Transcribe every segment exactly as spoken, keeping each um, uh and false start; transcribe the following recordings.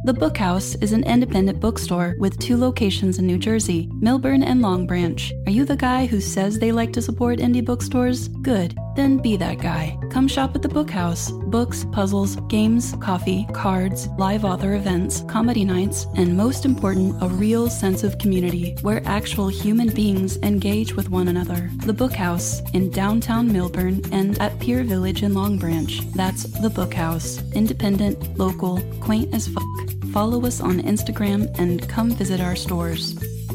The Book House is an independent bookstore with two locations in New Jersey, Millburn and Long Branch. Are you the guy who says they like to support indie bookstores? Good. Then be that guy. Come shop at the Book House. Books, puzzles, games, coffee, cards, live author events, comedy nights, and most important, a real sense of community where actual human beings engage with one another. The Book House in downtown Millburn and at Pier Village in Long Branch. That's the Book House. Independent, local, quaint as fuck. Follow us on Instagram and come visit our stores.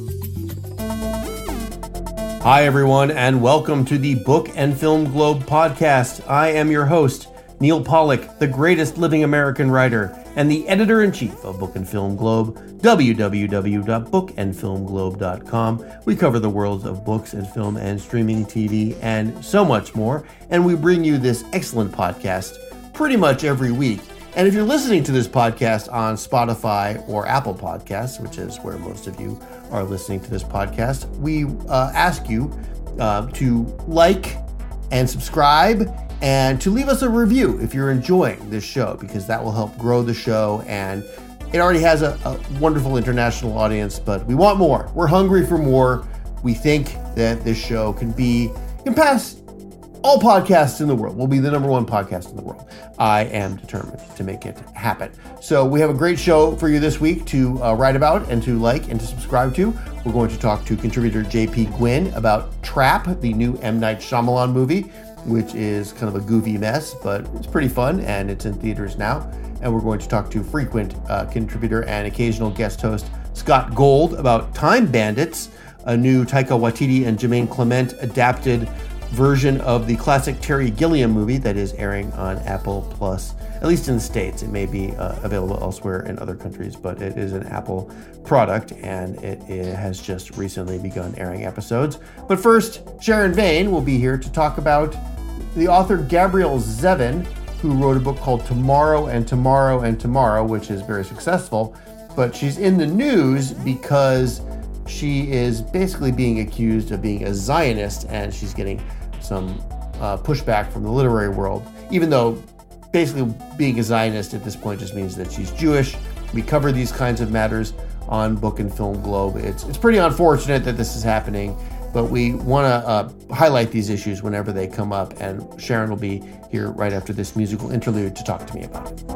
Hi, everyone, and welcome to the Book and Film Globe podcast. I am your host, Neil Pollack, the greatest living American writer and the editor-in-chief of Book and Film Globe, w w w dot book and film globe dot com. We cover the worlds of books and film and streaming T V and so much more, and we bring you this excellent podcast pretty much every week. And if you're listening to this podcast on Spotify or Apple Podcasts, which is where most of you are listening to this podcast, we uh, ask you uh, to like and subscribe and to leave us a review if you're enjoying this show, because that will help grow the show. And it already has a, a wonderful international audience, but we want more. We're hungry for more. We think that this show can be, can pass all podcasts in the world. We'll be the number one podcast in the world. I am determined to make it happen. So we have a great show for you this week to uh, write about and to like and to subscribe to. We're going to talk to contributor J P Gwynn about Trap, the new M. Night Shyamalan movie, which is kind of a goofy mess, but it's pretty fun and it's in theaters now. And we're going to talk to frequent uh, contributor and occasional guest host Scott Gold about Time Bandits, a new Taika Waititi and Jermaine Clement adapted version of the classic Terry Gilliam movie that is airing on Apple Plus, at least in the States. It may be uh, available elsewhere in other countries, but it is an Apple product and it, it has just recently begun airing episodes. But first, Sharon Vane will be here to talk about the author Gabrielle Zevin, who wrote a book called Tomorrow and Tomorrow and Tomorrow, which is very successful, but she's in the news because she is basically being accused of being a Zionist, and she's getting some uh, pushback from the literary world, even though basically being a Zionist at this point just means that she's Jewish. We cover these kinds of matters on Book and Film Globe. It's, it's pretty unfortunate that this is happening, but we want to uh, highlight these issues whenever they come up, and Sharon will be here right after this musical interlude to talk to me about it.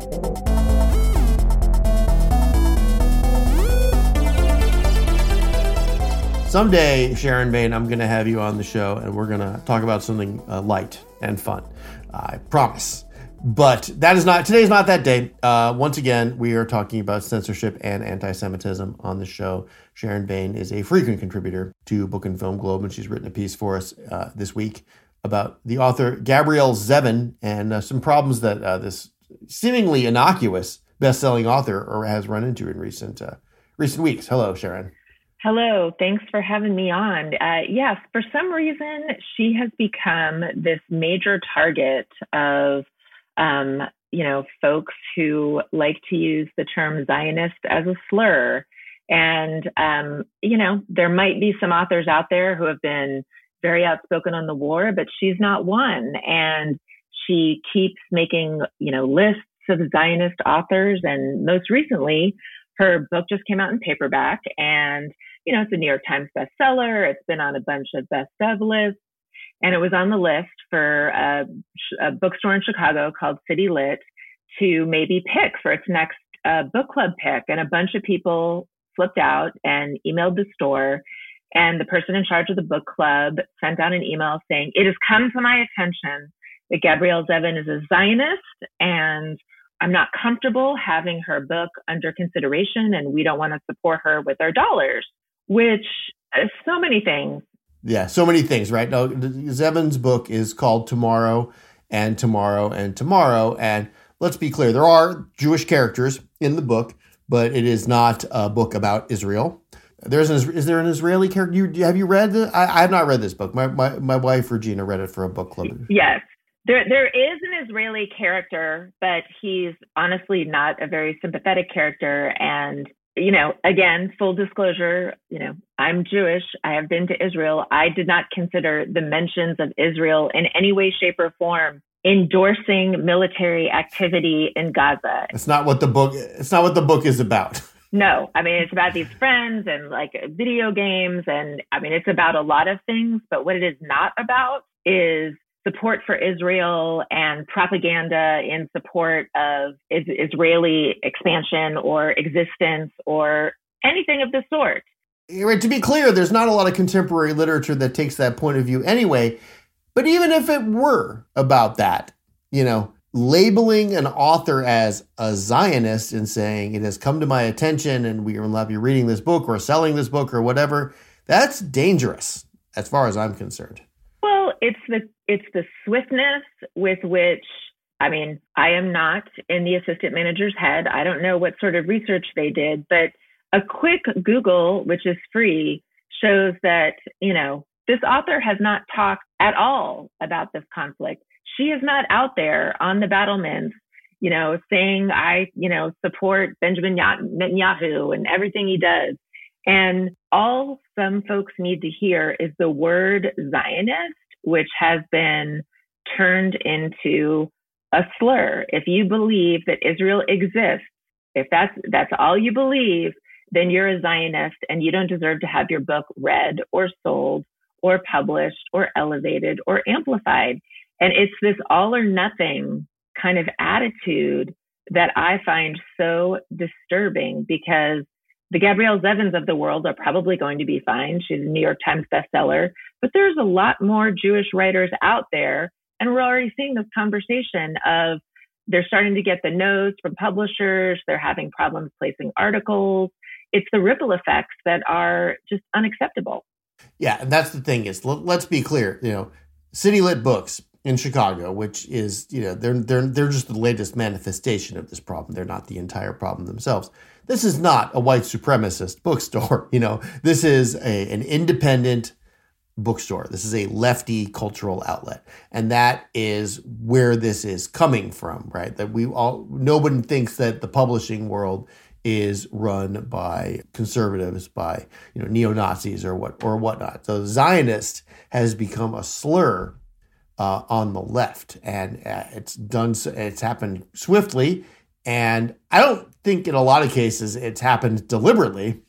Someday, Sharon Vane, I'm going to have you on the show and we're going to talk about something uh, light and fun. I promise. But that is not, today's not that day. Uh, once again, we are talking about censorship and anti-Semitism on the show. Sharon Vane is a frequent contributor to Book and Film Globe, and she's written a piece for us uh, this week about the author Gabrielle Zevin and uh, some problems that uh, this seemingly innocuous best-selling author has run into in recent uh, recent weeks. Hello, Sharon. Hello, thanks for having me on. Uh, yes, for some reason, she has become this major target of, um, you know, folks who like to use the term Zionist as a slur. And, um, you know, there might be some authors out there who have been very outspoken on the war, but she's not one. And she keeps making, you know, lists of Zionist authors. And most recently, her book just came out in paperback, and you know, it's a New York Times bestseller. It's been on a bunch of best of lists. And it was on the list for a, a bookstore in Chicago called City Lit to maybe pick for its next uh, book club pick. And a bunch of people flipped out and emailed the store. And the person in charge of the book club sent out an email saying, "It has come to my attention that Gabrielle Zevin is a Zionist, and I'm not comfortable having her book under consideration, and we don't want to support her with our dollars." Which is so many things. Yeah, so many things, right? Now, Zevin's book is called Tomorrow and Tomorrow and Tomorrow. And let's be clear, there are Jewish characters in the book, but it is not a book about Israel. There's an, is there an Israeli character? You, have you read the, I, I have not read this book. My, my my wife, Regina, read it for a book club. Yes. There there is an Israeli character, but he's honestly not a very sympathetic character. And you know, again, full disclosure, you know, I'm Jewish. I have been to Israel. I did not consider the mentions of Israel in any way, shape, or form endorsing military activity in Gaza. It's not what the book, it's not what the book is about. No, I mean, it's about these friends and like video games. And I mean, it's about a lot of things, but what it is not about is support for Israel and propaganda in support of is- Israeli expansion or existence or anything of the sort. To be clear, there's not a lot of contemporary literature that takes that point of view anyway. But even if it were about that, you know, labeling an author as a Zionist and saying it has come to my attention and we will be reading this book or selling this book or whatever, that's dangerous as far as I'm concerned. Well, it's the it's the swiftness with which, I mean, I am not in the assistant manager's head. I don't know what sort of research they did, but a quick Google, which is free, shows that, you know, this author has not talked at all about this conflict. She is not out there on the battlements, you know, saying, I, you know, support Benjamin Netanyahu and everything he does. And all some folks need to hear is the word Zionist, which has been turned into a slur. If you believe that Israel exists, if that's that's all you believe, then you're a Zionist and you don't deserve to have your book read or sold or published or elevated or amplified. And it's this all or nothing kind of attitude that I find so disturbing, because the Gabrielle Zevins of the world are probably going to be fine. She's a New York Times bestseller, but there's a lot more Jewish writers out there. And we're already seeing this conversation of they're starting to get the no's from publishers. They're having problems placing articles. It's the ripple effects that are just unacceptable. Yeah, and that's the thing is, let's be clear, you know, City Lit Books in Chicago, which is, you know, they're they're they're just the latest manifestation of this problem. They're not the entire problem themselves. This is not a white supremacist bookstore. You know, this is a, an independent bookstore. This is a lefty cultural outlet. And that is where this is coming from, right? That we all, no one thinks that the publishing world is run by conservatives, by, you know, neo-Nazis or what or whatnot. So Zionist has become a slur uh, on the left, and uh, it's done. It's happened swiftly, and I don't think in a lot of cases it's happened deliberately.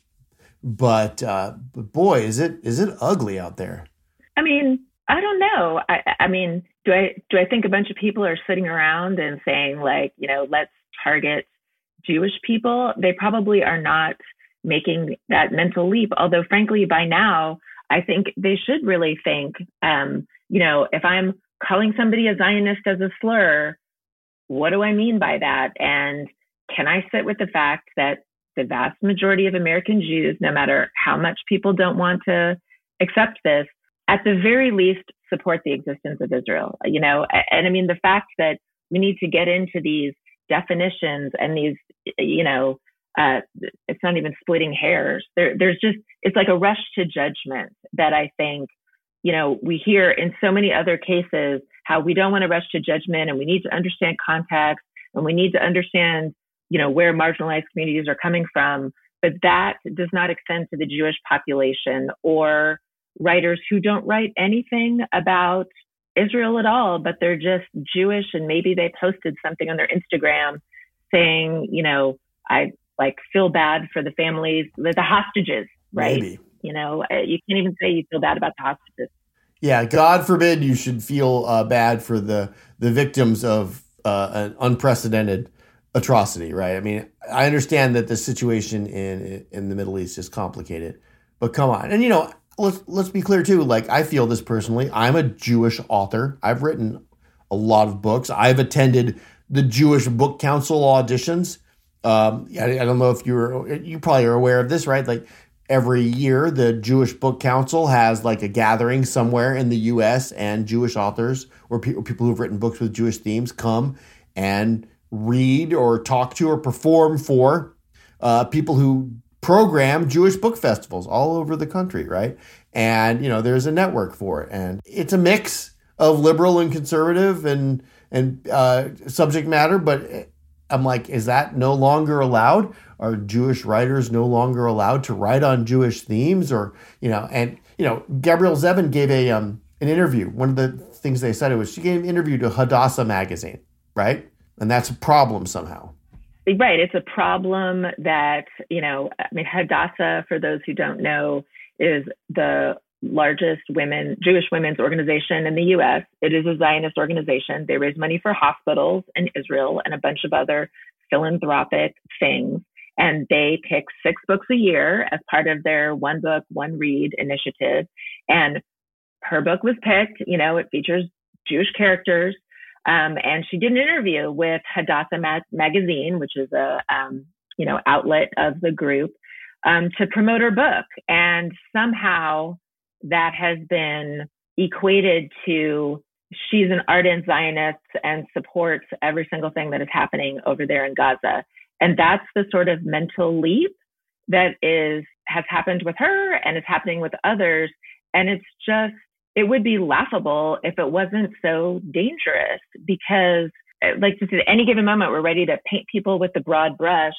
But, uh, but boy, is it is it ugly out there. I mean, I don't know. I, I mean, do I do I think a bunch of people are sitting around and saying, like, you know, let's target Jewish people? They probably are not making that mental leap. Although, frankly, by now, I think they should really think, um, you know, if I'm calling somebody a Zionist as a slur, what do I mean by that? And can I sit with the fact that the vast majority of American Jews, no matter how much people don't want to accept this, at the very least support the existence of Israel? You know, and I mean, the fact that we need to get into these definitions and these, you know, uh, it's not even splitting hairs. There, there's just, it's like a rush to judgment that I think, you know, we hear in so many other cases how we don't want to rush to judgment, and we need to understand context, and we need to understand, you know, where marginalized communities are coming from. But that does not extend to the Jewish population or writers who don't write anything about Israel at all, but they're just Jewish, and maybe they posted something on their Instagram saying, you know, I like feel bad for the families, the, the hostages, right? Maybe. You know, you can't even say you feel bad about the hostages. Yeah, God forbid you should feel uh, bad for the the victims of uh, an unprecedented atrocity, right? I mean, I understand that the situation in in the Middle East is complicated, but come on. And, you know, let's let's be clear, too. Like, I feel this personally. I'm a Jewish author. I've written a lot of books. I've attended the Jewish Book Council auditions. Um, I, I don't know if you're, you probably are aware of this, right? Like, every year, the Jewish Book Council has like a gathering somewhere in the U S, and Jewish authors or pe- people who've written books with Jewish themes come and read or talk to or perform for uh, people who program Jewish book festivals all over the country, right? And, you know, there's a network for it. And it's a mix of liberal and conservative and, and uh, subject matter, but I'm like, is that no longer allowed? Are Jewish writers no longer allowed to write on Jewish themes? Or, you know, and, you know, Gabrielle Zevin gave a um, an interview. One of the things they cited was she gave an interview to Hadassah magazine, right? And that's a problem somehow. Right. It's a problem that, you know, I mean, Hadassah, for those who don't know, is the largest women, Jewish women's organization in the U S. It is a Zionist organization. They raise money for hospitals in Israel and a bunch of other philanthropic things. And they pick six books a year as part of their one book, one read initiative. And her book was picked, you know, it features Jewish characters. Um, and she did an interview with Hadassah Ma- magazine, which is a, um, you know, outlet of the group, um, to promote her book. And somehow that has been equated to she's an ardent Zionist and supports every single thing that is happening over there in Gaza. And that's the sort of mental leap that is has happened with her and is happening with others. And it's just, it would be laughable if it wasn't so dangerous, because like just at any given moment, we're ready to paint people with the broad brush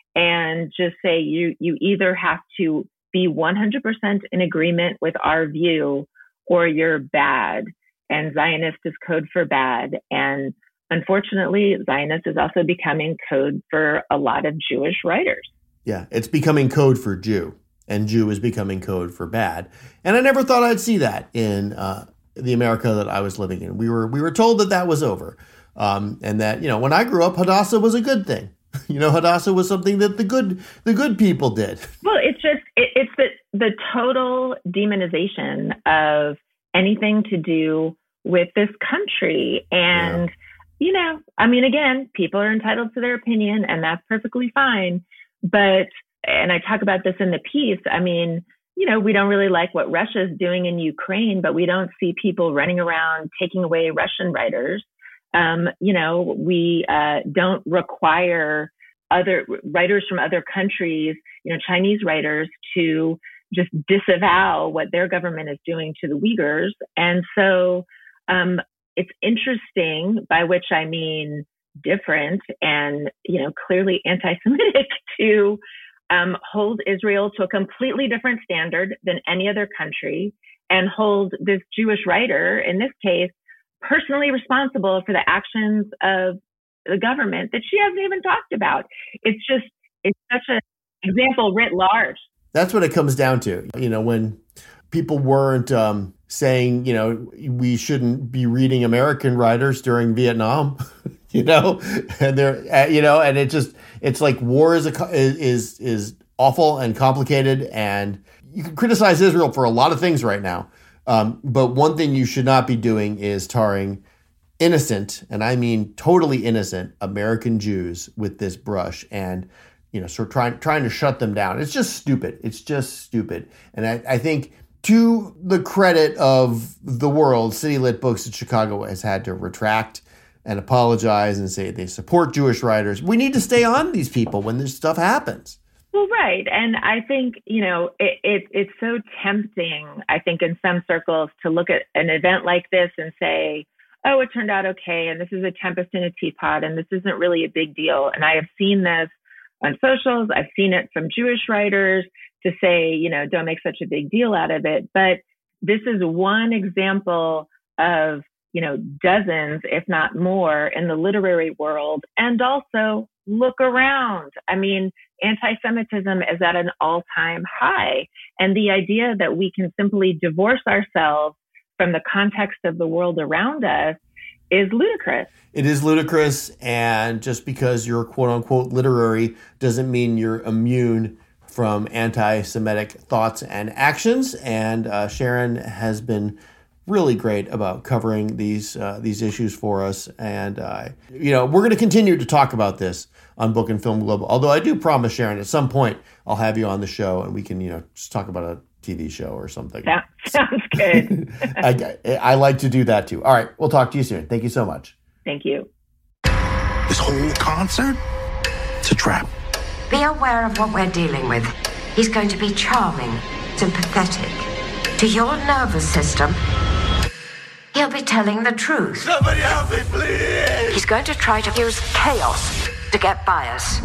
and just say you you either have to be one hundred percent in agreement with our view or you're bad. And Zionist is code for bad. And unfortunately, Zionist is also becoming code for a lot of Jewish writers. Yeah, it's becoming code for Jew, and Jew is becoming code for bad. And I never thought I'd see that in uh, the America that I was living in. We were we were told that that was over, um, and that, you know, when I grew up, Hadassah was a good thing. You know, Hadassah was something that the good the good people did. Well, it's just it, it's the the total demonization of anything to do with this country. And, yeah. you know, I mean, again, people are entitled to their opinion, and that's perfectly fine. But, and I talk about this in the piece, I mean, you know, we don't really like what Russia's doing in Ukraine, but we don't see people running around taking away Russian writers. Um, you know, we uh, don't require other writers from other countries, you know, Chinese writers, to just disavow what their government is doing to the Uyghurs. And so um, it's interesting, by which I mean different and, you know, clearly anti-Semitic, to um, hold Israel to a completely different standard than any other country, and hold this Jewish writer, in this case, personally responsible for the actions of the government that she hasn't even talked about. It's just, it's such an example writ large. That's what it comes down to. You know, when people weren't um, saying, you know, we shouldn't be reading American writers during Vietnam, you know, and they're, uh, you know, and it just, it's like war is, a, is, is awful and complicated, and you can criticize Israel for a lot of things right now. Um, but one thing you should not be doing is tarring innocent, and I mean totally innocent, American Jews with this brush, and, you know, sort of trying trying to shut them down. It's just stupid. It's just stupid. And I, I think, to the credit of the world, City Lit Books in Chicago has had to retract and apologize and say they support Jewish writers. We need to stay on these people when this stuff happens. Well, right. And I think, you know, it, it, it's so tempting, I think, in some circles to look at an event like this and say, oh, it turned out okay, and this is a tempest in a teapot, and this isn't really a big deal. And I have seen this on socials. I've seen it from Jewish writers to say, you know, don't make such a big deal out of it. But this is one example of, you know, dozens, if not more, in the literary world. And also, look around. I mean, anti-Semitism is at an all-time high. And the idea that we can simply divorce ourselves from the context of the world around us is ludicrous. It is ludicrous. And just because you're quote unquote literary doesn't mean you're immune from anti-Semitic thoughts and actions. And uh, Sharon has been really great about covering these uh, these issues for us. And, uh, you know, we're going to continue to talk about this on Book and Film Global. Although I do promise, Sharon, at some point I'll have you on the show and we can, you know, just talk about a T V show or something. That sounds good. I, I like to do that too. All right. We'll talk to you soon. Thank you so much. Thank you. This whole concert, it's a trap. Be aware of what we're dealing with. He's going to be charming, sympathetic. To your nervous system, he'll be telling the truth. Somebody help me, please! He's going to try to use chaos to get by us.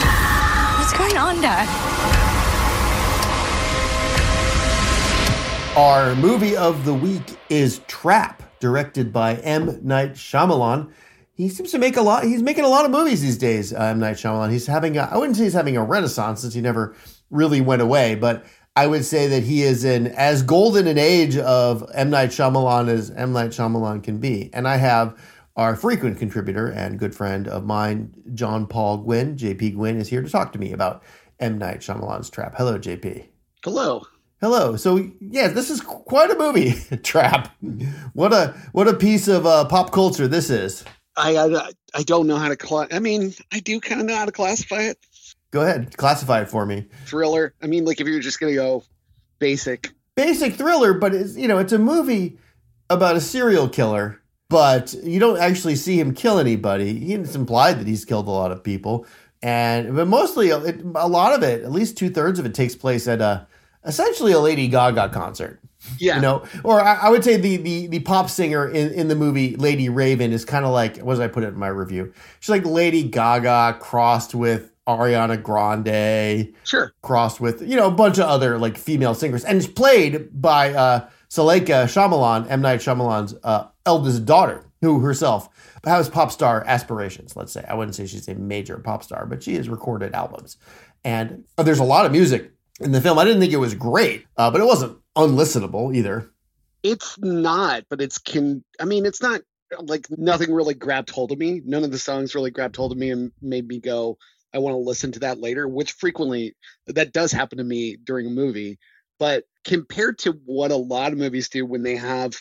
What's going on, Dad? Our movie of the week is Trap, directed by M. Night Shyamalan. He seems to make a lot, he's making a lot of movies these days, uh, M. Night Shyamalan. He's having, a, I wouldn't say he's having a renaissance since he never really went away, but I would say that he is in as golden an age of M. Night Shyamalan as M. Night Shyamalan can be. And I have our frequent contributor and good friend of mine, John Paul Gwynn. J P Gwynn is here to talk to me about M. Night Shyamalan's Trap. Hello, J P. Hello. Hello. So yeah, this is quite a movie, Trap. What a what a piece of uh, pop culture this is. I, I I don't know how to cla- I mean, I do kind of know how to classify it. Go ahead, classify it for me. Thriller. I mean, like if you're just gonna go basic, basic thriller, but it's, you know, it's a movie about a serial killer, but you don't actually see him kill anybody. It's implied that he's killed a lot of people, and but mostly it, a lot of it, at least two thirds of it, takes place at a essentially a Lady Gaga concert. Yeah. You know, or I, I would say the, the, the pop singer in, in the movie Lady Raven is kind of like, what did I put it in my review? She's like Lady Gaga crossed with Ariana Grande. Sure. Crossed with, you know, a bunch of other like female singers. And it's played by uh, Suleika Shyamalan, M. Night Shyamalan's uh, eldest daughter, who herself has pop star aspirations, let's say. I wouldn't say she's a major pop star, but she has recorded albums. And uh, there's a lot of music in the film. I didn't think it was great, uh, but it wasn't unlistenable either. It's not, but it's can. I mean, it's not like nothing really grabbed hold of me. None of the songs really grabbed hold of me and made me go, I want to listen to that later, which frequently that does happen to me during a movie. But compared to what a lot of movies do when they have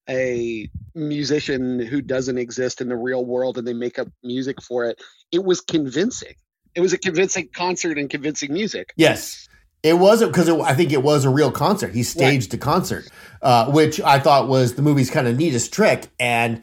a musician who doesn't exist in the real world and they make up music for it, it was convincing. It was a convincing concert and convincing music. Yes. It wasn't because I think it was a real concert. He staged right. a concert, uh, which I thought was the movie's kind of neatest trick. And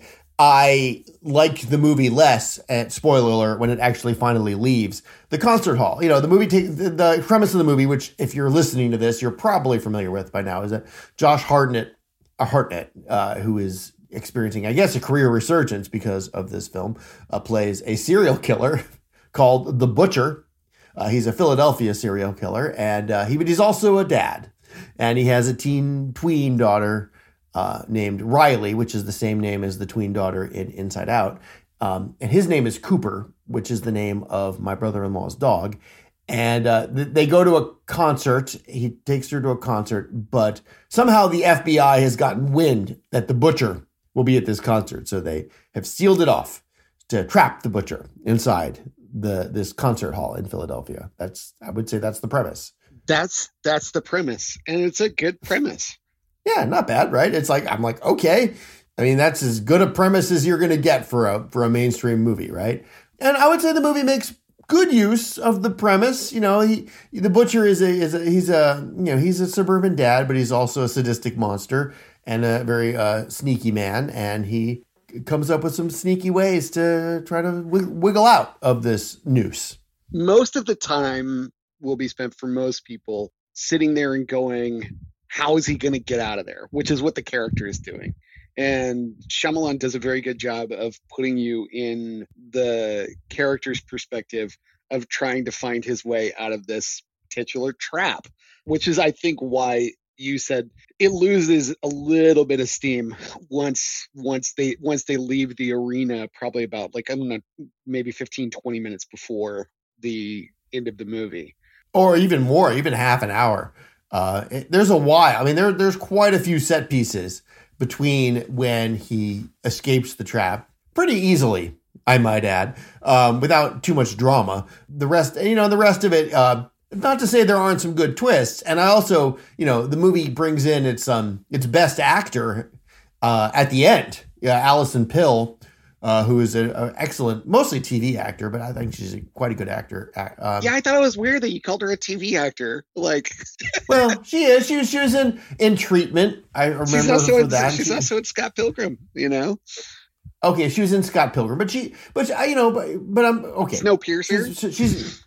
I liked the movie less, and spoiler alert, when it actually finally leaves the concert hall. You know, the movie, ta- the, the premise of the movie, which if you're listening to this, you're probably familiar with by now, is that Josh Hartnett, uh, Hartnett, uh, who is experiencing, I guess, a career resurgence because of this film, uh, plays a serial killer called The Butcher. Uh, he's a Philadelphia serial killer, and uh, he, but he's also a dad. And he has a teen tween daughter uh, named Riley, which is the same name as the tween daughter in Inside Out. Um, and his name is Cooper, which is the name of my brother-in-law's dog. And uh, th- they go to a concert. He takes her to a concert, but somehow the F B I has gotten wind that the Butcher will be at this concert. So they have sealed it off to trap the Butcher inside the this concert hall in Philadelphia. That's, I would say that's the premise. That's that's the premise, and it's a good premise. Yeah, not bad, right? It's like, I'm like, okay. I mean, that's as good a premise as you're going to get for a for a mainstream movie, right? And I would say the movie makes good use of the premise. You know, he the Butcher is a is a he's a you know he's a suburban dad, but he's also a sadistic monster and a very uh, sneaky man, and he comes up with some sneaky ways to try to wiggle out of this noose. Most of the time will be spent for most people sitting there and going, how is he going to get out of there? Which is what the character is doing. And Shyamalan does a very good job of putting you in the character's perspective of trying to find his way out of this titular trap, which is, I think, why you said it loses a little bit of steam once once they once they leave the arena, probably about like, I don't know, maybe fifteen, twenty minutes before the end of the movie. Or even more, even half an hour. Uh, it, there's a while. I mean, there there's quite a few set pieces between when he escapes the trap pretty easily, I might add, um, without too much drama. The rest, you know, the rest of it, uh, not to say there aren't some good twists. And I also, you know, the movie brings in its um its best actor uh, at the end. Yeah, Alison Pill, uh, who is an excellent, mostly T V actor, but I think she's a, quite a good actor. Um, yeah, I thought it was weird that you called her a T V actor. Like, well, she is. She was. She was in in Treatment. I remember she's also for in, that. She's she, also in Scott Pilgrim. You know. Okay, she was in Scott Pilgrim, but she, but she, you know, but but I'm okay. Snowpiercer. She's, she's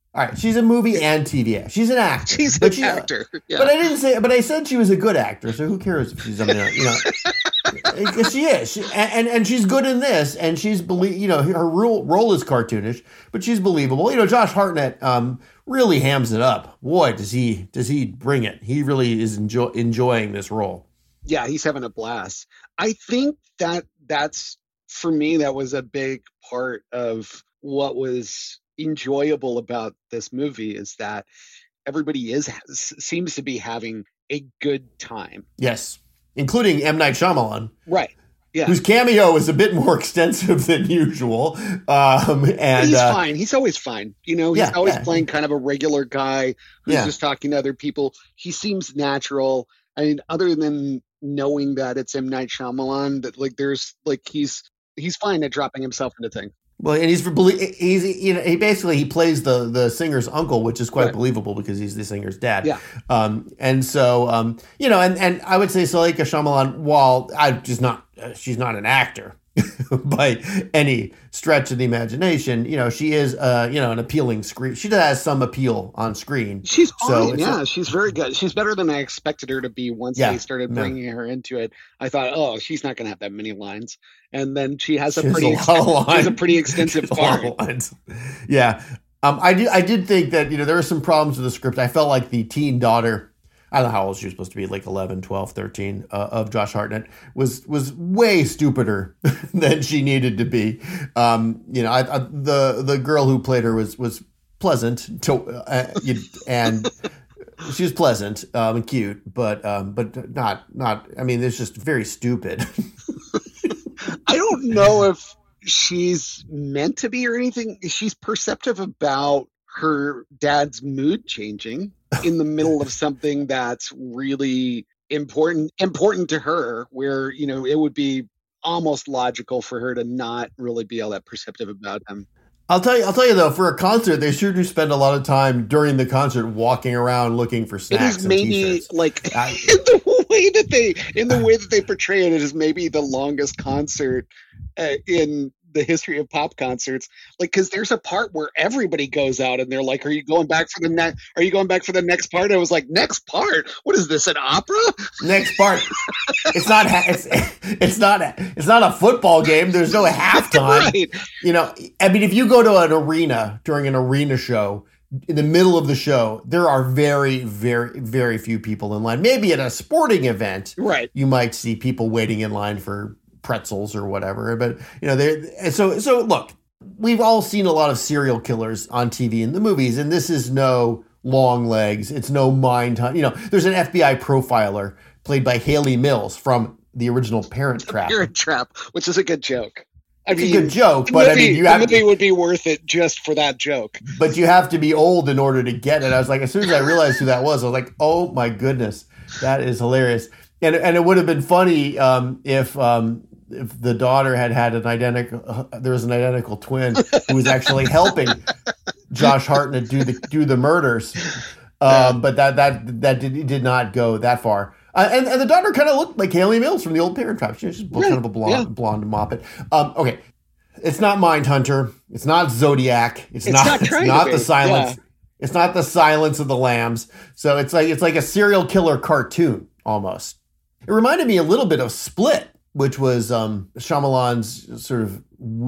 All right, she's a movie and T V actor. She's an actor. She's but an she, actor. Yeah. But I didn't say. But I said she was a good actor. So who cares if she's? I mean, you know, because she is, she, and and she's good in this, and she's believe. You know, her role role is cartoonish, but she's believable. You know, Josh Hartnett um, really hams it up. Boy, does he does he bring it? He really is enjoy, enjoying this role. Yeah, he's having a blast. I think that that's for me. That was a big part of what was enjoyable about this movie is that everybody is seems to be having a good time. Yes, including M. Night Shyamalan, right? Yeah, whose cameo is a bit more extensive than usual. Um, and he's uh, fine. He's always fine. You know, he's yeah, always yeah. playing kind of a regular guy who's Yeah. just talking to other people. He seems natural. I mean, other than knowing that it's M. Night Shyamalan, that like there's like he's he's fine at dropping himself into things. Well, and he's for belie- he's you know he basically he plays the the singer's uncle, which is quite Right. believable because he's the singer's dad. Yeah. Um, and so um, you know, and and I would say Soleika Shyamalan, while I just not uh, she's not an actor by any stretch of the imagination. You know, she is uh you know an appealing screen. She has some appeal on screen. She's fine. So it's yeah, a- she's very good. She's better than I expected her to be once Yeah, they started no. bringing her into it. I thought, oh, she's not going to have that many lines. And then she has a She has pretty a lot of exten- she has a lines. pretty extensive A lot part. of lines. Yeah. Um, I did. I did think that you know there were some problems with the script. I felt like the teen daughter, I don't know how old she was supposed to be, like eleven, twelve, thirteen, uh, of Josh Hartnett was was way stupider than she needed to be. Um, you know, I, I, the the girl who played her was was pleasant to, uh, you, and she was pleasant um, and cute, but um, but not not. I mean, it's just very stupid. I don't know if she's meant to be or anything. She's perceptive about her dad's mood changing in the middle of something that's really important important to her, where, you know, it would be almost logical for her to not really be all that perceptive about him. I'll tell you. I'll tell you though. For a concert, they sure do spend a lot of time during the concert walking around looking for It snacks is and maybe t-shirts. like I- in the way that they in the way that they portray it, it is maybe the longest concert uh, in the history of pop concerts. Like, because there's a part where everybody goes out and they're like, "Are you going back for the next? Are you going back for the next part?" I was like, "Next part? What is this? An opera?" Next part. It's not. Ha- it's it's not. It's not a football game. There's no halftime. Right. You know. I mean, if you go to an arena during an arena show, in the middle of the show, there are very, very, very few people in line. Maybe at a sporting event, Right. you might see people waiting in line for pretzels or whatever. But you know, they so so. Look, we've all seen a lot of serial killers on T V and the movies, and this is no long legs. It's no mind hunt. You know, there's an F B I profiler played by Haley Mills from the original Parent Trap. Parent Trap, which is a good joke. I It's a mean, good joke, the but I movie- mean, you the have movie would be worth it just for that joke. but you have to be old in order to get it. I was like, as soon as I realized who that was, I was like, oh my goodness, that is hilarious. And and it would have been funny um, if um, if the daughter had had an identical, uh, there was an identical twin who was actually helping Josh Hartnett do the do the murders. Um, but that that that did, did not go that far. Uh, and, and the daughter kind of looked like Haley Mills from the old Parent Trap. She was just kind of a blonde, yeah. blonde moppet. Um, okay, it's not Mindhunter. It's not Zodiac. It's, It's not. not It's trying to not be, the Silence. yeah. It's not the Silence of the Lambs. So it's like it's like a serial killer cartoon almost. It reminded me a little bit of Split, which was um, Shyamalan's sort of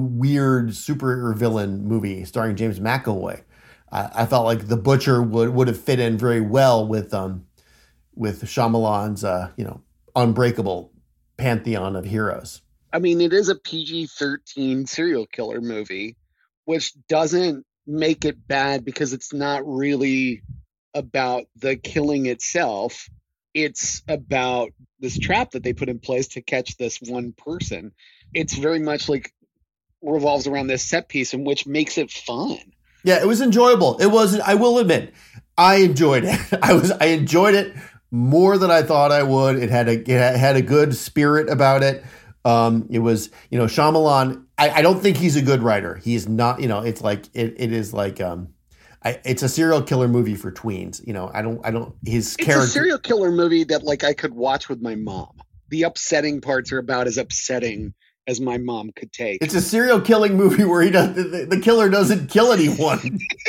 weird super villain movie starring James McAvoy. I, I felt like The Butcher would would have fit in very well with um with Shyamalan's uh, you know unbreakable pantheon of heroes. I mean, it is a P G thirteen serial killer movie, which doesn't make it bad because it's not really about the killing itself. It's about this trap that they put in place to catch this one person. It's very much like revolves around this set piece, and which makes it fun. Yeah, it was enjoyable. It was. I will admit, I enjoyed it. I was. I enjoyed it more than I thought I would. It had a it had a good spirit about it. Um, it was, you know, Shyamalan. I, I don't think he's a good writer. He's not. You know, it's like it. It is like um, I, it's a serial killer movie for tweens. You know, I don't. I don't. His It's character. a serial killer movie that like I could watch with my mom. The upsetting parts are about as upsetting as my mom could take. It's a serial killing movie where he does the, the killer doesn't kill anyone.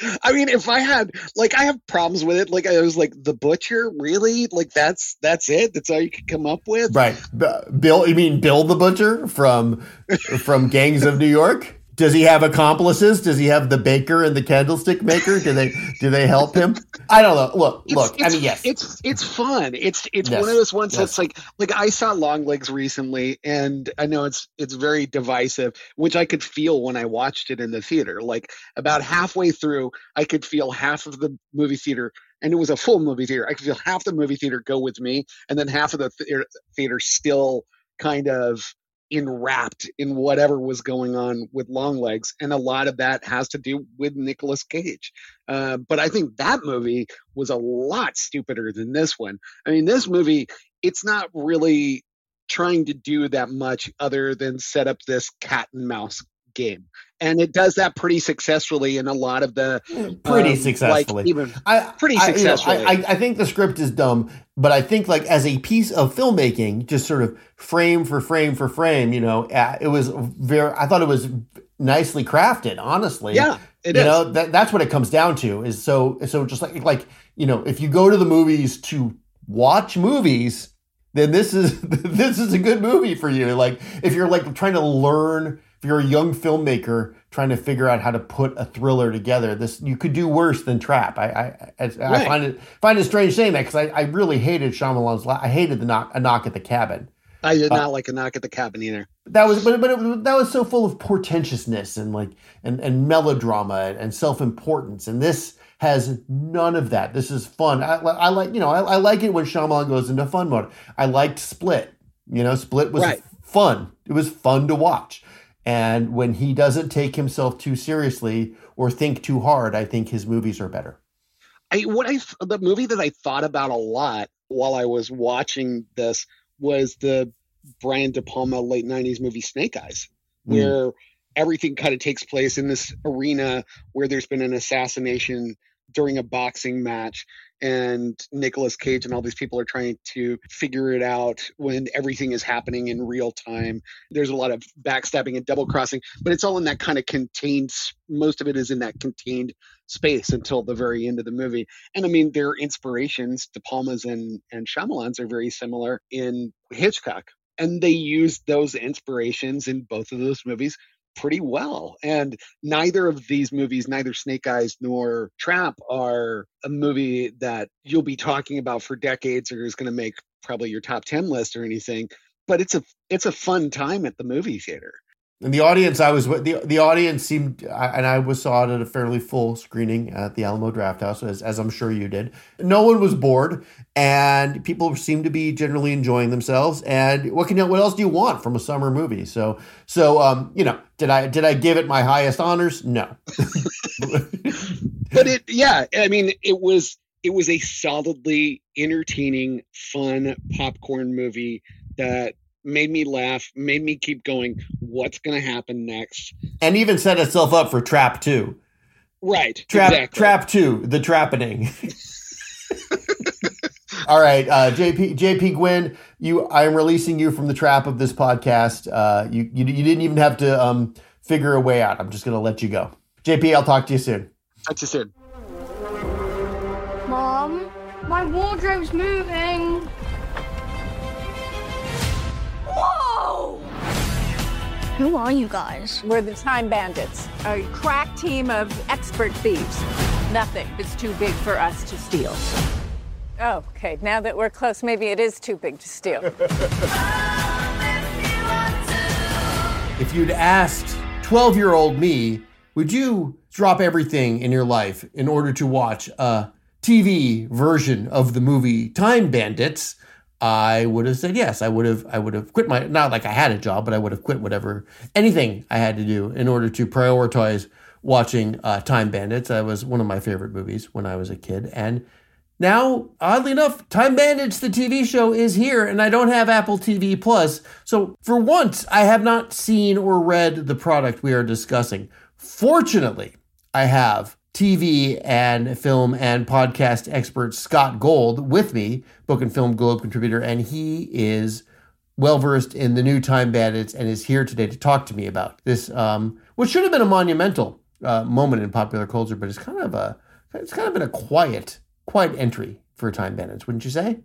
I mean, if I had, like, I have problems with it. Like, I was like, The Butcher, really? Like, that's that's it? That's all you could come up with? Right. B- Bill, you mean Bill the Butcher from from Gangs of New York? Does he have accomplices? Does he have the baker and the candlestick maker? Do they do they help him? I don't know. Look, It's, look. it's, I mean, yes, it's it's fun. It's it's Yes. one of those ones Yes. that's like like I saw Longlegs recently, and I know it's it's very divisive, which I could feel when I watched it in the theater. Like about halfway through, I could feel half of the movie theater, and it was a full movie theater. I could feel half the movie theater go with me, and then half of the theater, theater still kind of enwrapped in whatever was going on with Longlegs, and a lot of that has to do with Nicolas Cage. Uh, but I think that movie was a lot stupider than this one. I mean, this movie, it's not really trying to do that much other than set up this cat and mouse game, and it does that pretty successfully in a lot of the pretty um, successfully. like even I, pretty I, you know, successfully. I, I, I think the script is dumb, but I think like as a piece of filmmaking, just sort of frame for frame for frame, you know, uh, it was very. I thought it was nicely crafted. Honestly, Yeah, it you is. know that that's what it comes down to. Is so so just like like you know, if you go to the movies to watch movies, then this is this is a good movie for you. Like if you're like trying to learn. If you're a young filmmaker trying to figure out how to put a thriller together, this you could do worse than Trap. I I, I, I Right. find it find it strange saying that because I, I really hated Shyamalan's. La- I hated the knock a knock at the cabin. I did uh, not like A Knock at the Cabin either. That was but but it, was- that was so full of portentousness and like and and melodrama and self importance. And this has none of that. This is fun. I, I like you know I, I like it when Shyamalan goes into fun mode. I liked Split. You know, Split was Right. fun. It was fun to watch. And when he doesn't take himself too seriously or think too hard, I think his movies are better. I what I the movie that I thought about a lot while I was watching this was the Brian De Palma late nineties movie Snake Eyes, Mm. where everything kind of takes place in this arena where there's been an assassination during a boxing match, and Nicolas Cage and all these people are trying to figure it out when everything is happening in real time. There's a lot of backstabbing and double crossing, but it's all in that kind of contained, most of it is in that contained space until the very end of the movie. And I mean, their inspirations, De Palma's and, and Shyamalan's, are very similar in Hitchcock. And they used those inspirations in both of those movies pretty well. And neither of these movies, neither Snake Eyes nor Trap, are a movie that you'll be talking about for decades or is going to make probably your top ten list or anything. But it's a it's a fun time at the movie theater. And the audience, I was the the audience seemed, and I was saw it at a fairly full screening at the Alamo Drafthouse, as as I'm sure you did. No one was bored, and people seemed to be generally enjoying themselves. And what can you, what else do you want from a summer movie? So so um you know, did I did I give it my highest honors? No. But it, yeah, I mean, it was it was a solidly entertaining, fun popcorn movie that made me laugh, made me keep going. What's going to happen next? And even set itself up for Trap two. Right. Trap exactly. Trap two, the trappening. All right, uh, J P J P Gwynn, you, I am releasing you from the trap of this podcast. Uh, you, you you didn't even have to um, figure a way out. I'm just going to let you go. J P, I'll talk to you soon. Talk to you soon. Mom, my wardrobe's moving. Whoa! Who are you guys? We're the Time Bandits, a crack team of expert thieves. Nothing is too big for us to steal. Oh, okay. Now that we're close, maybe it is too big to steal. If you'd asked twelve-year-old me, would you drop everything in your life in order to watch a T V version of the movie Time Bandits, I would have said yes. I would have I would have quit my, not like I had a job, but I would have quit whatever, anything I had to do in order to prioritize watching uh, Time Bandits. That was one of my favorite movies when I was a kid. And now, oddly enough, Time Bandits, the T V show, is here, and I don't have Apple T V Plus. So for once, I have not seen or read the product we are discussing. Fortunately, I have T V and film and podcast expert Scott Gold with me, Book and Film Globe contributor, and he is well-versed in the new Time Bandits and is here today to talk to me about this, um, what should have been a monumental uh, moment in popular culture, but it's kind of a it's kind of been a quiet quiet entry for Time Bandits, wouldn't you say?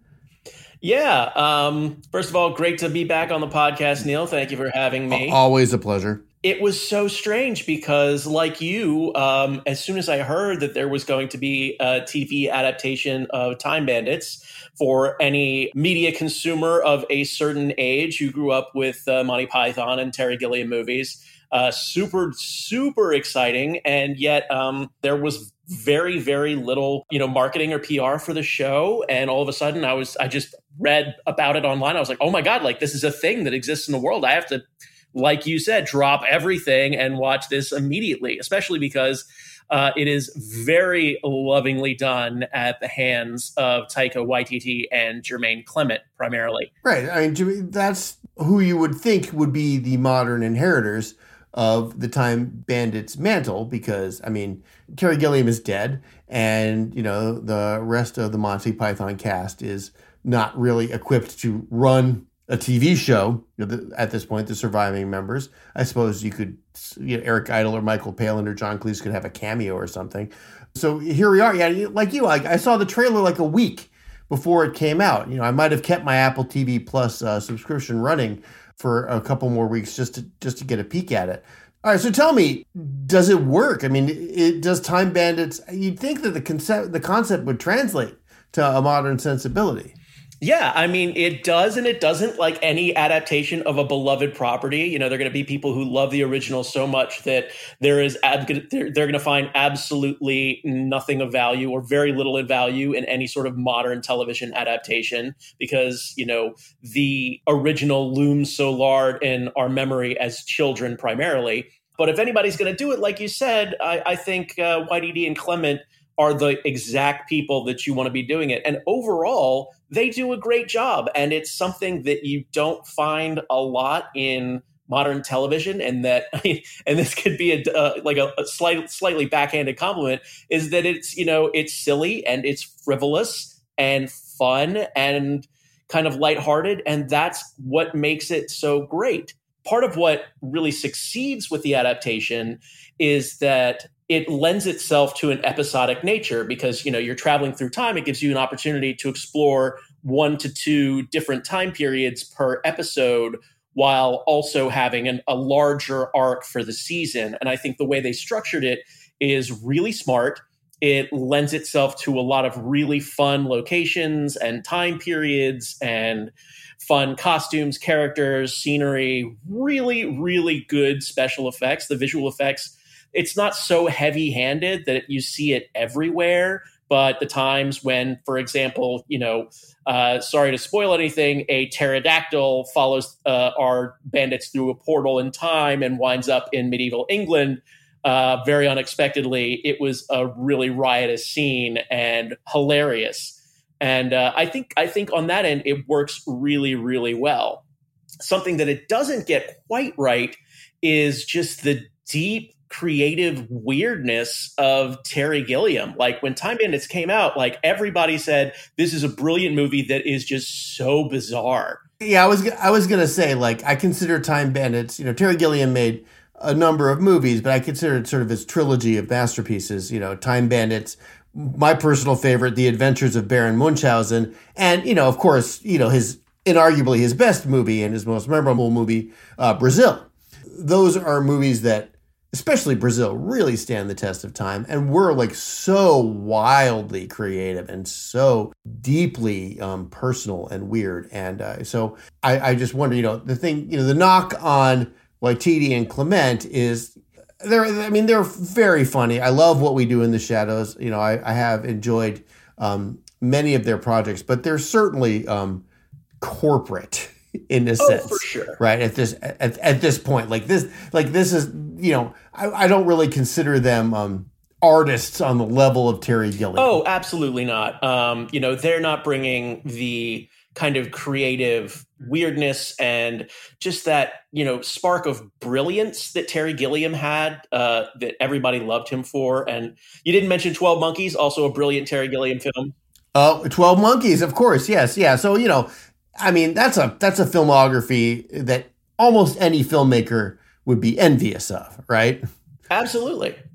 Yeah. Um, first of all, great to be back on the podcast, Neil. Thank you for having me. Always a pleasure. It was so strange because, like you, um, as soon as I heard that there was going to be a T V adaptation of Time Bandits for any media consumer of a certain age who grew up with uh, Monty Python and Terry Gilliam movies, uh, super, super exciting. And yet um, there was very, very little, you know, marketing or P R for the show. And all of a sudden I was, I just read about it online. I was like, oh my God, like this is a thing that exists in the world. I have to, like you said, drop everything and watch this immediately, especially because uh, it is very lovingly done at the hands of Taika Waititi and Jermaine Clement primarily. Right. I mean, that's who you would think would be the modern inheritors of the Time Bandits mantle, because, I mean, Terry Gilliam is dead, and, you know, the rest of the Monty Python cast is not really equipped to run a T V show, you know, the, at this point, the surviving members. I suppose you could, you know, Eric Idle or Michael Palin or John Cleese could have a cameo or something. So here we are. Yeah, like you, I, I saw the trailer like a week before it came out. You know, I might have kept my Apple T V Plus uh, subscription running for a couple more weeks just to just to get a peek at it. All right, so tell me, does it work? I mean, it does Time Bandits? You'd think that the concept the concept would translate to a modern sensibility. Yeah, I mean, it does and it doesn't, like any adaptation of a beloved property. You know, there are going to be people who love the original so much that there is ab- they're, they're going to find absolutely nothing of value or very little in value in any sort of modern television adaptation because, you know, the original looms so large in our memory as children primarily. But if anybody's going to do it, like you said, I, I think uh, Waititi and Clement are the exact people that you want to be doing it. And overall, they do a great job. And it's something that you don't find a lot in modern television. And that, and this could be a, uh, like a, a slight, slightly backhanded compliment, is that it's, you know, it's silly and it's frivolous and fun and kind of lighthearted. And that's what makes it so great. Part of what really succeeds with the adaptation is that it lends itself to an episodic nature because, you know, you're traveling through time. It gives you an opportunity to explore one to two different time periods per episode while also having an, a larger arc for the season. And I think the way they structured it is really smart. It lends itself to a lot of really fun locations and time periods and fun costumes, characters, scenery, really, really good special effects. The visual effects, it's not so heavy-handed that you see it everywhere, but the times when, for example, you know, uh, sorry to spoil anything, a pterodactyl follows uh, our bandits through a portal in time and winds up in medieval England uh, very unexpectedly. It was a really riotous scene and hilarious. And uh, I think I think on that end, it works really, really well. Something that it doesn't get quite right is just the deep creative weirdness of Terry Gilliam. Like when Time Bandits came out, like everybody said, this is a brilliant movie that is just so bizarre. Yeah, I was I was going to say, like, I consider Time Bandits, you know, Terry Gilliam made a number of movies, but I consider it sort of his trilogy of masterpieces, you know, Time Bandits, my personal favorite, The Adventures of Baron Munchausen, and, you know, of course, you know, his inarguably his best movie and his most memorable movie, uh, Brazil. Those are movies that, especially Brazil, really stand the test of time and were like so wildly creative and so deeply um, personal and weird. And uh, so I, I just wonder, you know, the thing, you know, the knock on Waititi and Clement is they're, I mean, they're very funny. I love What We Do in the Shadows. You know, I, I have enjoyed um, many of their projects, but they're certainly um, corporate in a oh, sense, for sure. Right. At this, at, at this point, like this, like this is, you know, I, I don't really consider them um, artists on the level of Terry Gilliam. Oh, absolutely not. Um, you know, they're not bringing the kind of creative weirdness and just that, you know, spark of brilliance that Terry Gilliam had, uh, that everybody loved him for. And you didn't mention twelve Monkeys, also a brilliant Terry Gilliam film. Oh, twelve Monkeys, of course. Yes. Yeah. So, you know, I mean, that's a that's a filmography that almost any filmmaker would be envious of, right? Absolutely.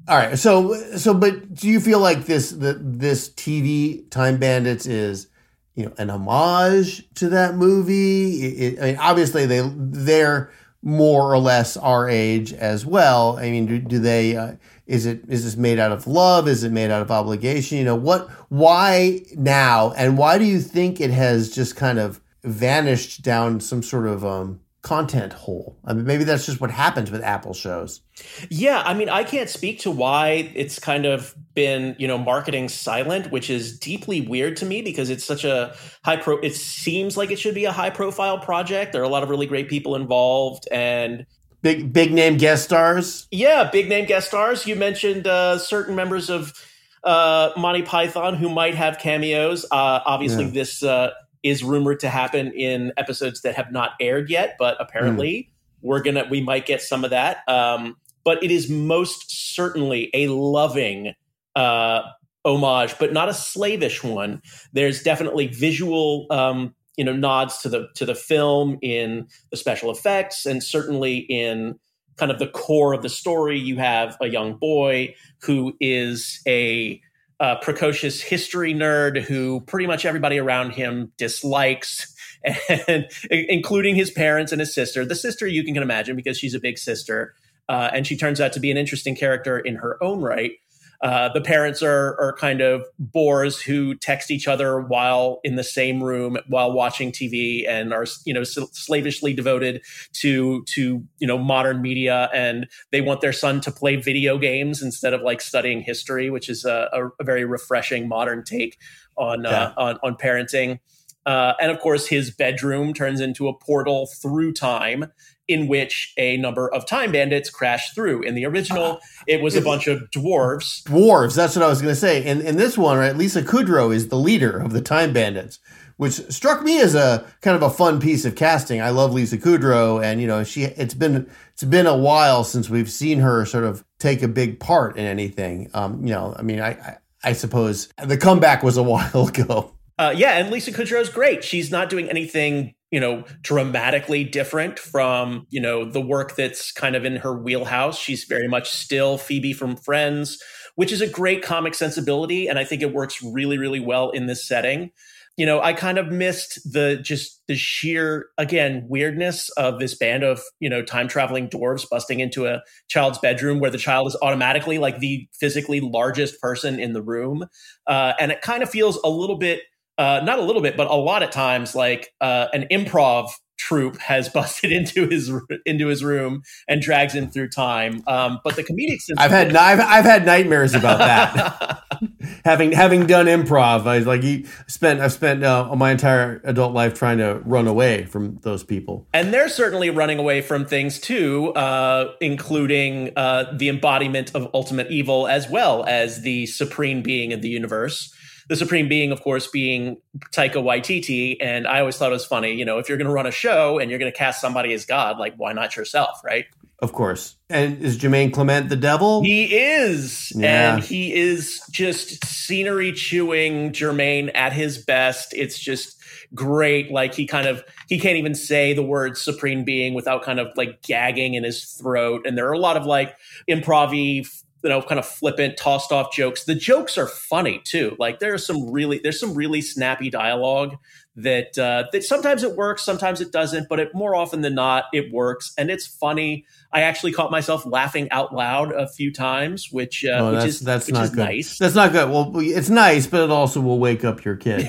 All right. So, so, but do you feel like this, the, this T V Time Bandits is, you know, an homage to that movie? It, I mean, obviously they, they're more or less our age as well. I mean, do, do they, uh, is it, is this made out of love? Is it made out of obligation? You know, what, why now? And why do you think it has just kind of vanished down some sort of, um, content hole? I mean, maybe that's just what happens with Apple shows. Yeah, I mean, I can't speak to why it's kind of been, you know, marketing silent, which is deeply weird to me because it's such a high pro. It seems like it should be a high profile project. There are a lot of really great people involved and big, big name guest stars. Yeah, big name guest stars. You mentioned uh, certain members of uh, Monty Python who might have cameos. Uh, obviously, yeah. this uh, is rumored to happen in episodes that have not aired yet, but apparently mm. we're gonna we might get some of that. Um, but it is most certainly a loving uh, homage, but not a slavish one. There's definitely visual, um, you know, nods to the to the film in the special effects, and certainly in kind of the core of the story. You have a young boy who is a Uh, precocious history nerd who pretty much everybody around him dislikes, and including his parents and his sister. The sister you can imagine because she's a big sister, uh, and she turns out to be an interesting character in her own right. Uh, the parents are are kind of bores who text each other while in the same room while watching T V and are, you know, slavishly devoted to to you know modern media, and they want their son to play video games instead of like studying history, which is a, a, a very refreshing modern take on yeah. uh, on, on parenting. Uh, and of course, his bedroom turns into a portal through time, in which a number of time bandits crash through. In the original, it was a bunch of dwarves. Dwarves, that's what I was going to say. In, in this one, right, Lisa Kudrow is the leader of the time bandits, which struck me as a kind of a fun piece of casting. I love Lisa Kudrow, and you know, she it's been it's been a while since we've seen her sort of take a big part in anything. Um, you know, I mean, I, I, I suppose the comeback was a while ago. Uh, yeah, and Lisa Kudrow is great. She's not doing anything, you know, dramatically different from, you know, the work that's kind of in her wheelhouse. She's very much still Phoebe from Friends, which is a great comic sensibility. And I think it works really, really well in this setting. You know, I kind of missed the just the sheer, again, weirdness of this band of, you know, time traveling dwarves busting into a child's bedroom where the child is automatically like the physically largest person in the room. Uh, and it kind of feels a little bit, Uh, not a little bit, but a lot of times, like uh, an improv troupe has busted into his into his room and drags him through time. Um, but the comedic sense, I've had I've, I've had nightmares about that. having having done improv, I like he spent I've spent uh, my entire adult life trying to run away from those people, and they're certainly running away from things too, uh, including uh, the embodiment of ultimate evil as well as the supreme being of the universe. The supreme being, of course, being Taika Waititi. And I always thought it was funny, you know, if you're going to run a show and you're going to cast somebody as God, like, why not yourself, right? Of course. And is Jermaine Clement the devil? He is. Yeah. And he is just scenery chewing Jermaine at his best. It's just great. Like he kind of, he can't even say the word supreme being without kind of like gagging in his throat. And there are a lot of like improv-y, you know, kind of flippant, tossed off jokes. The jokes are funny too. Like there's some really, there's some really snappy dialogue that uh, that sometimes it works, sometimes it doesn't, but it more often than not it works, and it's funny. I actually caught myself laughing out loud a few times, which uh, oh, which that's, is that's which not is good. nice. That's not good. Well, it's nice, but it also will wake up your kid.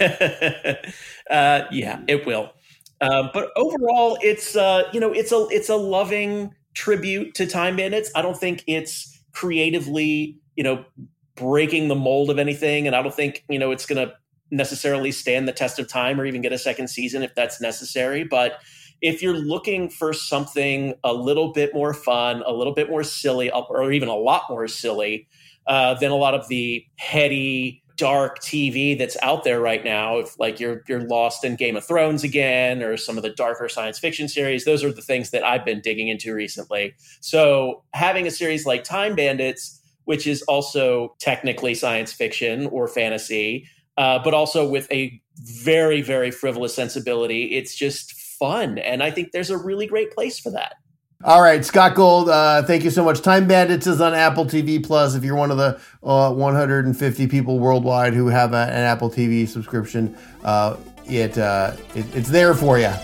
uh, yeah, it will. Uh, but overall, it's uh, you know, it's a it's a loving tribute to Time Bandits. I don't think it's creatively, you know, breaking the mold of anything. And I don't think, you know, it's going to necessarily stand the test of time or even get a second season if that's necessary. But if you're looking for something a little bit more fun, a little bit more silly, or even a lot more silly uh, than a lot of the heady, dark T V that's out there right now, if like you're you're lost in Game of Thrones again or some of the darker science fiction series, those are the things that I've been digging into recently. So having a series like Time Bandits, which is also technically science fiction or fantasy, uh, but also with a very, very frivolous sensibility, it's just fun. And I think there's a really great place for that. All right, Scott Gold, uh, thank you so much. Time Bandits is on Apple T V Plus. If you're one of the uh, one hundred fifty people worldwide who have a, an Apple T V subscription, uh, it, uh, it it's there for you.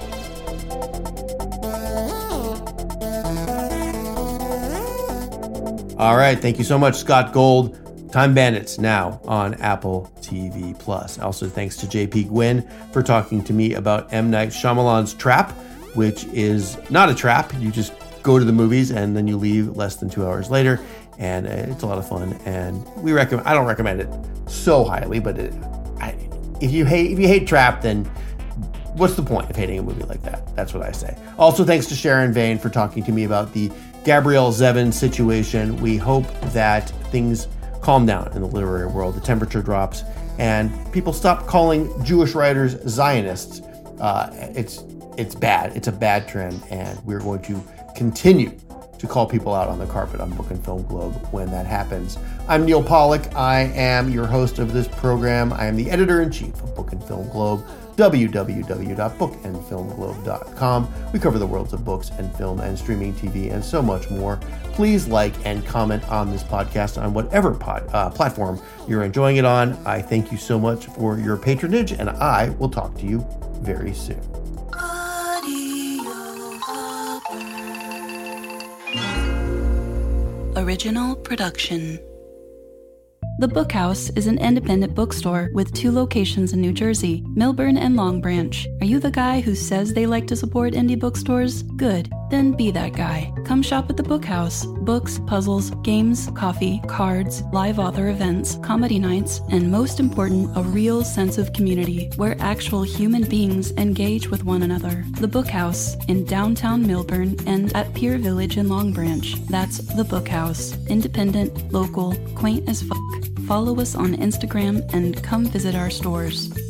All right, thank you so much, Scott Gold. Time Bandits now on Apple T V Plus. Also, thanks to J P Gwynn for talking to me about M. Night Shyamalan's Trap, which is not a trap. You just go to the movies and then you leave less than two hours later, and it's a lot of fun. And we recommend. I don't recommend it so highly, but it, I, if you hate if you hate Trap, then what's the point of hating a movie like that? That's what I say. Also, thanks to Sharon Vane for talking to me about the Gabrielle Zevin situation. We hope that things calm down in the literary world. The temperature drops, and people stop calling Jewish writers Zionists. Uh, it's it's bad. It's a bad trend, and we're going to continue to call people out on the carpet on Book and Film Globe when that happens. I'm Neil Pollack. I am your host of this program. I am the editor-in-chief of Book and Film Globe, w w w dot book and film globe dot com. We cover the worlds of books and film and streaming T V and so much more. Please like and comment on this podcast on whatever pod, uh, platform you're enjoying it on. I thank you so much for your patronage, and I will talk to you very soon. Original production. The Book House is an independent bookstore with two locations in New Jersey, Millburn and Long Branch. Are you the guy who says they like to support indie bookstores? Good. Then be that guy. Come shop at the Book House. Books, puzzles, games, coffee, cards, live author events, comedy nights, and most important, a real sense of community where actual human beings engage with one another. The Book House in downtown Millburn and at Pier Village in Long Branch. That's The Book House. Independent, local, quaint as fuck. Follow us on Instagram and come visit our stores.